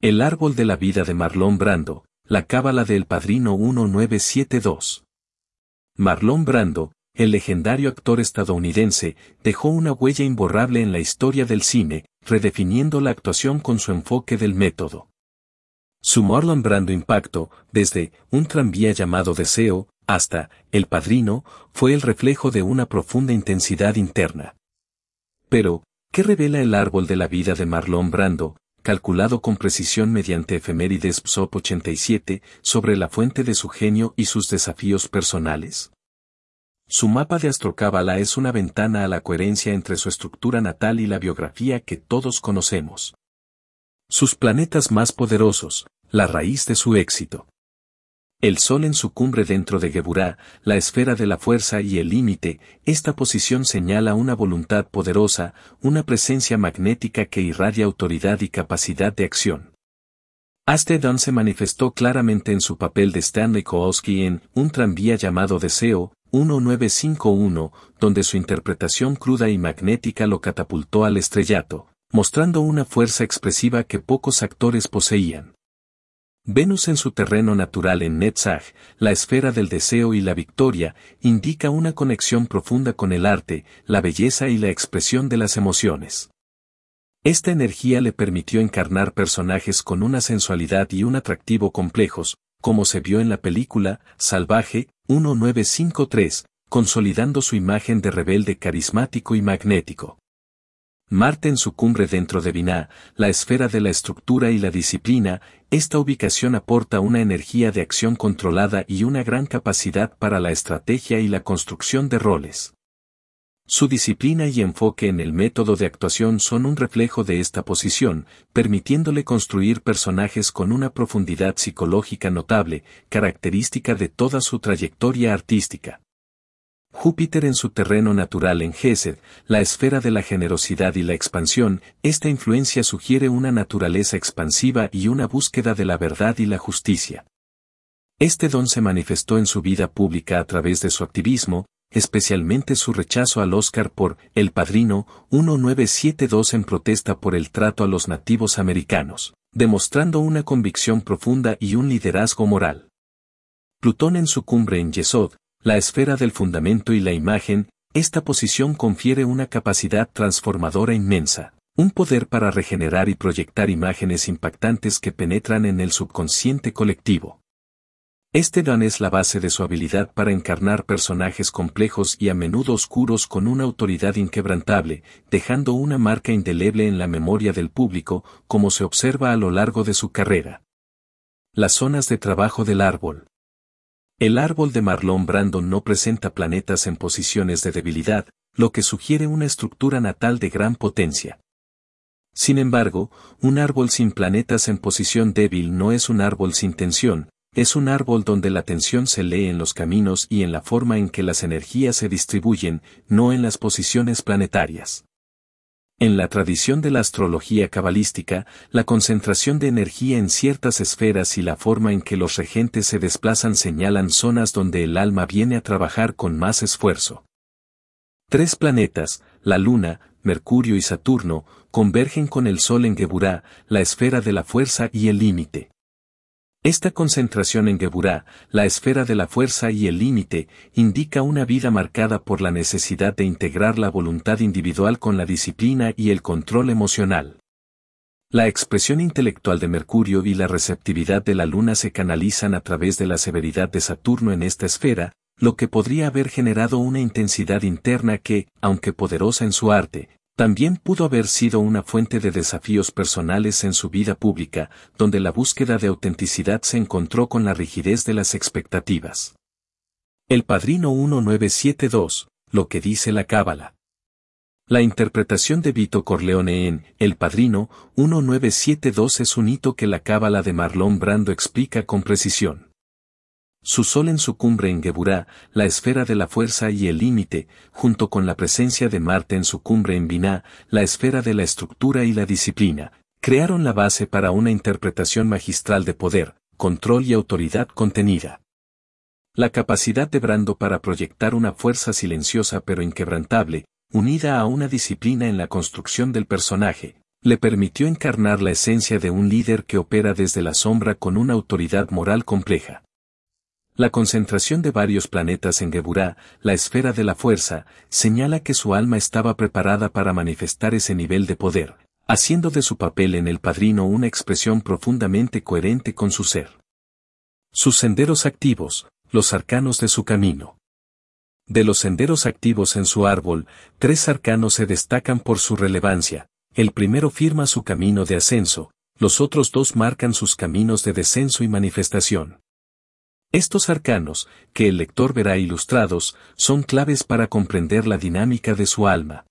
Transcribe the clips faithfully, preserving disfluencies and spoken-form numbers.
El árbol de la vida de Marlon Brando, la cábala de El Padrino mil novecientos setenta y dos. Marlon Brando, el legendario actor estadounidense, dejó una huella imborrable en la historia del cine, redefiniendo la actuación con su enfoque del método. Su Marlon Brando impacto, desde Un tranvía llamado Deseo, hasta El Padrino, fue el reflejo de una profunda intensidad interna. Pero, ¿qué revela el árbol de la vida de Marlon Brando, calculado con precisión mediante efemérides P S O P ochenta y siete, sobre la fuente de su genio y sus desafíos personales? Su mapa de Astrocábala es una ventana a la coherencia entre su estructura natal y la biografía que todos conocemos. Sus planetas más poderosos, la raíz de su éxito. El Sol en su cumbre dentro de Geburah, la esfera de la fuerza y el límite, esta posición señala una voluntad poderosa, una presencia magnética que irradia autoridad y capacidad de acción. Astedon se manifestó claramente en su papel de Stanley Kowalski en Un tranvía llamado Deseo, mil novecientos cincuenta y uno, donde su interpretación cruda y magnética lo catapultó al estrellato, mostrando una fuerza expresiva que pocos actores poseían. Venus en su terreno natural en Netzach, la esfera del deseo y la victoria, indica una conexión profunda con el arte, la belleza y la expresión de las emociones. Esta energía le permitió encarnar personajes con una sensualidad y un atractivo complejos, como se vio en la película Salvaje, mil novecientos cincuenta y tres, consolidando su imagen de rebelde carismático y magnético. Marte en su cumbre dentro de Binah, la esfera de la estructura y la disciplina, esta ubicación aporta una energía de acción controlada y una gran capacidad para la estrategia y la construcción de roles. Su disciplina y enfoque en el método de actuación son un reflejo de esta posición, permitiéndole construir personajes con una profundidad psicológica notable, característica de toda su trayectoria artística. Júpiter en su terreno natural en Gesed, la esfera de la generosidad y la expansión, esta influencia sugiere una naturaleza expansiva y una búsqueda de la verdad y la justicia. Este don se manifestó en su vida pública a través de su activismo, especialmente su rechazo al Oscar por El Padrino, mil novecientos setenta y dos en protesta por el trato a los nativos americanos, demostrando una convicción profunda y un liderazgo moral. Plutón en su cumbre en Yesod, la esfera del fundamento y la imagen, esta posición confiere una capacidad transformadora inmensa, un poder para regenerar y proyectar imágenes impactantes que penetran en el subconsciente colectivo. Este don es la base de su habilidad para encarnar personajes complejos y a menudo oscuros con una autoridad inquebrantable, dejando una marca indeleble en la memoria del público, como se observa a lo largo de su carrera. Las zonas de trabajo del árbol. El árbol de Marlon Brando no presenta planetas en posiciones de debilidad, lo que sugiere una estructura natal de gran potencia. Sin embargo, un árbol sin planetas en posición débil no es un árbol sin tensión, es un árbol donde la tensión se lee en los caminos y en la forma en que las energías se distribuyen, no en las posiciones planetarias. En la tradición de la astrología cabalística, la concentración de energía en ciertas esferas y la forma en que los regentes se desplazan señalan zonas donde el alma viene a trabajar con más esfuerzo. Tres planetas, la Luna, Mercurio y Saturno, convergen con el Sol en Geburah, la esfera de la fuerza y el límite. Esta concentración en Geburah, la esfera de la fuerza y el límite, indica una vida marcada por la necesidad de integrar la voluntad individual con la disciplina y el control emocional. La expresión intelectual de Mercurio y la receptividad de la Luna se canalizan a través de la severidad de Saturno en esta esfera, lo que podría haber generado una intensidad interna que, aunque poderosa en su arte, también pudo haber sido una fuente de desafíos personales en su vida pública, donde la búsqueda de autenticidad se encontró con la rigidez de las expectativas. El Padrino mil novecientos setenta y dos, lo que dice la cábala. La interpretación de Vito Corleone en El Padrino mil novecientos setenta y dos es un hito que la cábala de Marlon Brando explica con precisión. Su Sol en su cumbre en Geburah, la esfera de la fuerza y el límite, junto con la presencia de Marte en su cumbre en Binah, la esfera de la estructura y la disciplina, crearon la base para una interpretación magistral de poder, control y autoridad contenida. La capacidad de Brando para proyectar una fuerza silenciosa pero inquebrantable, unida a una disciplina en la construcción del personaje, Le permitió encarnar la esencia de un líder que opera desde la sombra con una autoridad moral compleja. La concentración de varios planetas en Geburah, la esfera de la fuerza, señala que su alma estaba preparada para manifestar ese nivel de poder, haciendo de su papel en el padrino una expresión profundamente coherente con su ser. Sus senderos activos, los arcanos de su camino. De los senderos activos en su árbol, tres arcanos se destacan por su relevancia. El primero firma su camino de ascenso, los otros dos marcan sus caminos de descenso y manifestación. Estos arcanos, que el lector verá ilustrados, son claves para comprender la dinámica de su alma.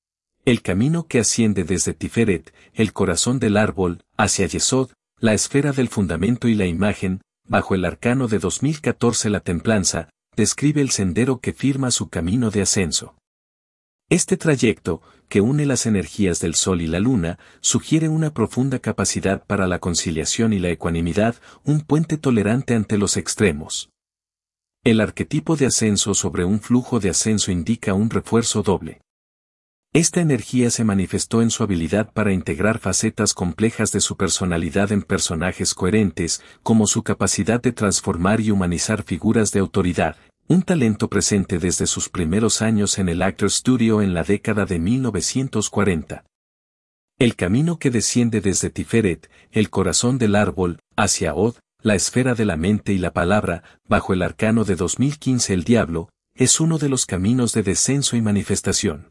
El camino que asciende desde Tiferet, el corazón del árbol, hacia Yesod, la esfera del fundamento y la imagen, bajo el arcano de dos mil catorce la templanza, describe el sendero que firma su camino de ascenso. Este trayecto, que une las energías del Sol y la Luna, sugiere una profunda capacidad para la conciliación y la ecuanimidad, un puente tolerante ante los extremos. El arquetipo de ascenso sobre un flujo de ascenso indica un refuerzo doble. Esta energía se manifestó en su habilidad para integrar facetas complejas de su personalidad en personajes coherentes, como su capacidad de transformar y humanizar figuras de autoridad, un talento presente desde sus primeros años en el Actors Studio en la década de mil novecientos cuarenta. El camino que desciende desde Tiferet, el corazón del árbol, hacia Od, la esfera de la mente y la palabra, bajo el arcano de dos mil quince el diablo, es uno de los caminos de descenso y manifestación.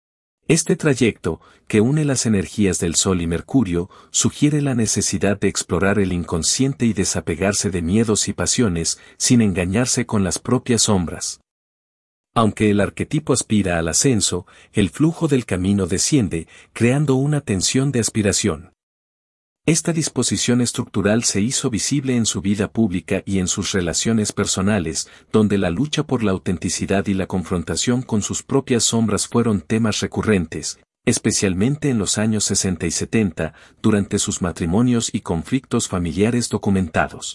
Este trayecto, que une las energías del Sol y Mercurio, sugiere la necesidad de explorar el inconsciente y desapegarse de miedos y pasiones, sin engañarse con las propias sombras. Aunque el arquetipo aspira al ascenso, el flujo del camino desciende, creando una tensión de aspiración. Esta disposición estructural se hizo visible en su vida pública y en sus relaciones personales, donde la lucha por la autenticidad y la confrontación con sus propias sombras fueron temas recurrentes, especialmente en los años sesenta y setenta, durante sus matrimonios y conflictos familiares documentados.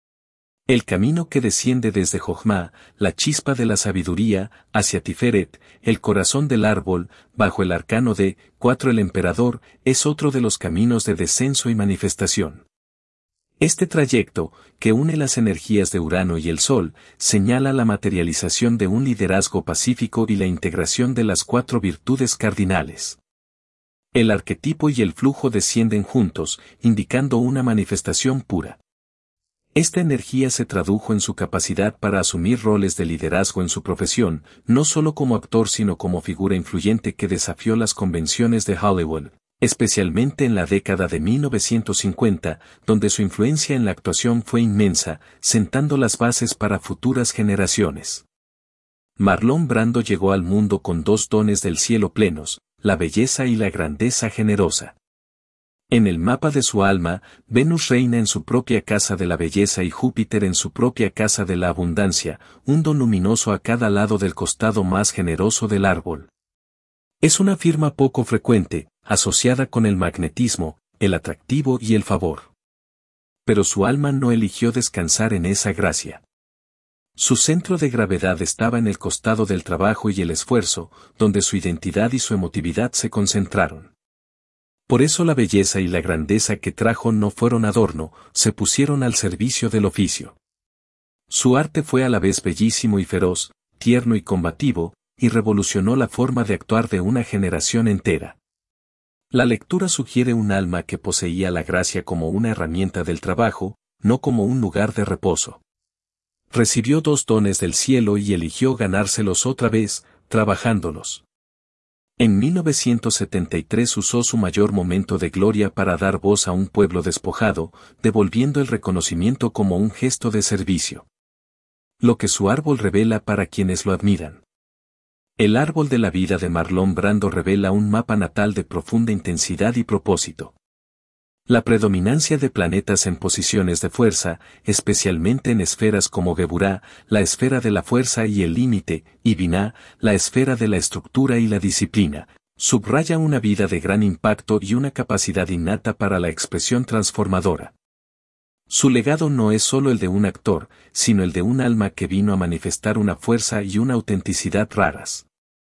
El camino que desciende desde Jochma, la chispa de la sabiduría, hacia Tiferet, el corazón del árbol, bajo el arcano de cuatro el emperador, es otro de los caminos de descenso y manifestación. Este trayecto, que une las energías de Urano y el Sol, señala la materialización de un liderazgo pacífico y la integración de las cuatro virtudes cardinales. El arquetipo y el flujo descienden juntos, indicando una manifestación pura. Esta energía se tradujo en su capacidad para asumir roles de liderazgo en su profesión, no solo como actor sino como figura influyente que desafió las convenciones de Hollywood, especialmente en la década de mil novecientos cincuenta, donde su influencia en la actuación fue inmensa, sentando las bases para futuras generaciones. Marlon Brando llegó al mundo con dos dones del cielo plenos, la belleza y la grandeza generosa. En el mapa de su alma, Venus reina en su propia casa de la belleza y Júpiter en su propia casa de la abundancia, un don luminoso a cada lado del costado más generoso del árbol. Es una firma poco frecuente, asociada con el magnetismo, el atractivo y el favor. Pero su alma no eligió descansar en esa gracia. Su centro de gravedad estaba en el costado del trabajo y el esfuerzo, donde su identidad y su emotividad se concentraron. Por eso la belleza y la grandeza que trajo no fueron adorno, se pusieron al servicio del oficio. Su arte fue a la vez bellísimo y feroz, tierno y combativo, y revolucionó la forma de actuar de una generación entera. La lectura sugiere un alma que poseía la gracia como una herramienta del trabajo, no como un lugar de reposo. Recibió dos dones del cielo y eligió ganárselos otra vez, trabajándolos. En mil novecientos setenta y tres usó su mayor momento de gloria para dar voz a un pueblo despojado, devolviendo el reconocimiento como un gesto de servicio. Lo que su árbol revela para quienes lo admiran. El árbol de la vida de Marlon Brando revela un mapa natal de profunda intensidad y propósito. La predominancia de planetas en posiciones de fuerza, especialmente en esferas como Geburah, la esfera de la fuerza y el límite, y Binah, la esfera de la estructura y la disciplina, subraya una vida de gran impacto y una capacidad innata para la expresión transformadora. Su legado no es solo el de un actor, sino el de un alma que vino a manifestar una fuerza y una autenticidad raras.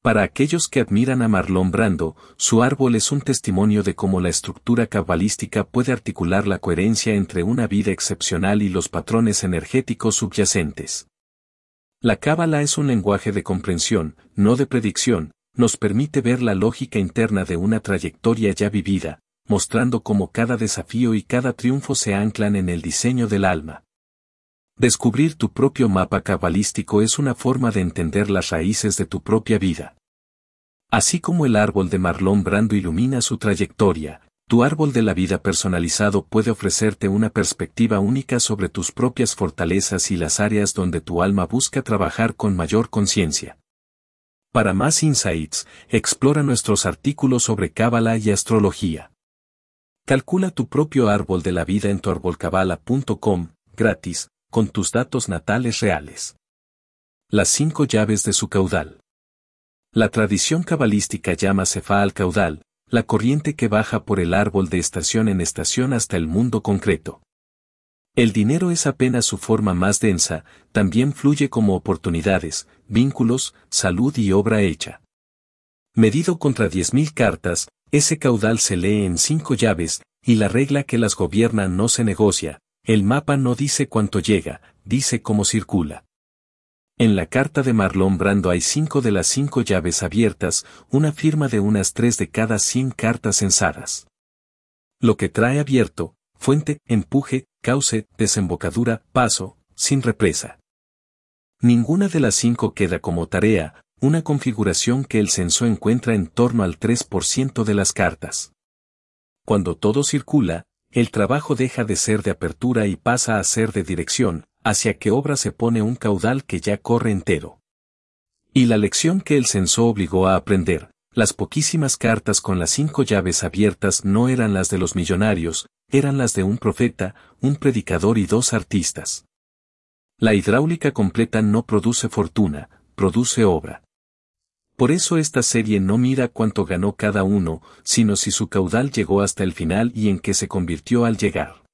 Para aquellos que admiran a Marlon Brando, su árbol es un testimonio de cómo la estructura cabalística puede articular la coherencia entre una vida excepcional y los patrones energéticos subyacentes. La cábala es un lenguaje de comprensión, no de predicción, nos permite ver la lógica interna de una trayectoria ya vivida, mostrando cómo cada desafío y cada triunfo se anclan en el diseño del alma. Descubrir tu propio mapa cabalístico es una forma de entender las raíces de tu propia vida. Así como el árbol de Marlon Brando ilumina su trayectoria, tu árbol de la vida personalizado puede ofrecerte una perspectiva única sobre tus propias fortalezas y las áreas donde tu alma busca trabajar con mayor conciencia. Para más insights, explora nuestros artículos sobre cábala y astrología. Calcula tu propio árbol de la vida en tu árbol cabala punto com, gratis, con tus datos natales reales. Las cinco llaves de su caudal. La tradición cabalística llama Sefá al caudal, la corriente que baja por el árbol de estación en estación hasta el mundo concreto. El dinero es apenas su forma más densa, también fluye como oportunidades, vínculos, salud y obra hecha. Medido contra diez mil cartas, ese caudal se lee en cinco llaves, y la regla que las gobierna no se negocia. El mapa no dice cuánto llega, dice cómo circula. En la carta de Marlon Brando hay cinco de las cinco llaves abiertas, una firma de unas tres de cada cien cartas censadas. Lo que trae abierto, fuente, empuje, cauce, desembocadura, paso, sin represa. Ninguna de las cinco queda como tarea, una configuración que el censo encuentra en torno al tres por ciento de las cartas. Cuando todo circula, el trabajo deja de ser de apertura y pasa a ser de dirección, hacia qué obra se pone un caudal que ya corre entero. Y la lección que el censo obligó a aprender, las poquísimas cartas con las cinco llaves abiertas no eran las de los millonarios, eran las de un profeta, un predicador y dos artistas. La hidráulica completa no produce fortuna, produce obra. Por eso esta serie no mira cuánto ganó cada uno, sino si su caudal llegó hasta el final y en qué se convirtió al llegar.